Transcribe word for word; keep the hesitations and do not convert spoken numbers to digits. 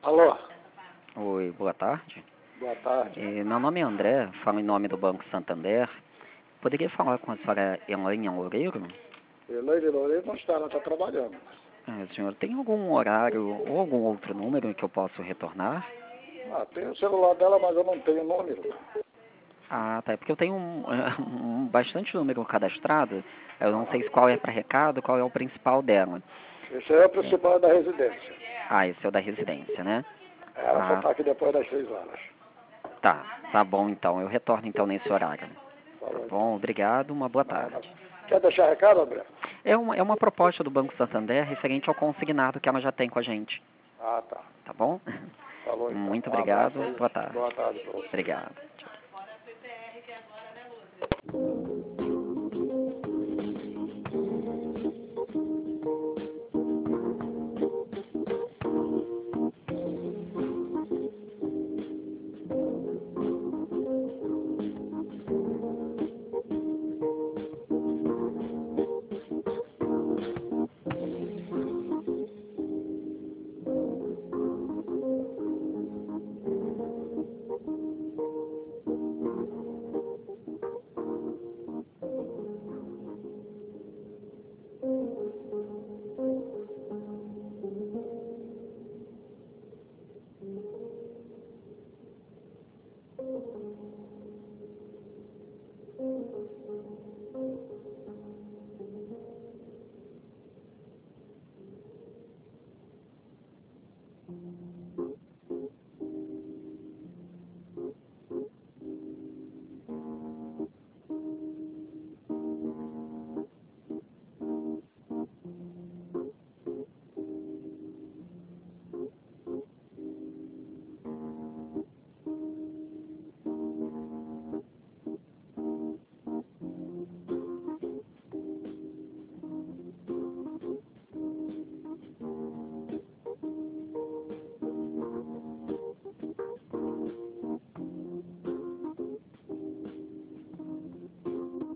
Alô, Oi, boa tarde. boa tarde. Eh, Meu nome é André, falo em nome do Banco Santander. Poderia falar com a senhora Elaine Loureiro? Elaine Loureiro não está, ela está trabalhando. Eh, senhor, tem algum horário ou algum outro número que eu possa retornar? Ah, tem o celular dela, mas eu não tenho número. Ah, tá. É porque eu tenho um, um bastante número cadastrado. Eu não sei Ah, se qual é para recado, qual é o principal dela. esse é o É. principal da residência. Ah, esse é o da residência, né? Ela só Ah, está aqui depois das seis horas. tá. Tá bom então. Eu retorno então nesse horário. Tá Falou então. bom, obrigado. Uma boa Nada. tarde. Quer deixar recado, André? É uma, é uma proposta do Banco Santander referente ao consignado que ela já tem com a gente. Ah, tá. Tá bom? Falou então. Muito Um abraço obrigado. aí. Boa tarde. Boa tarde para você. Obrigado.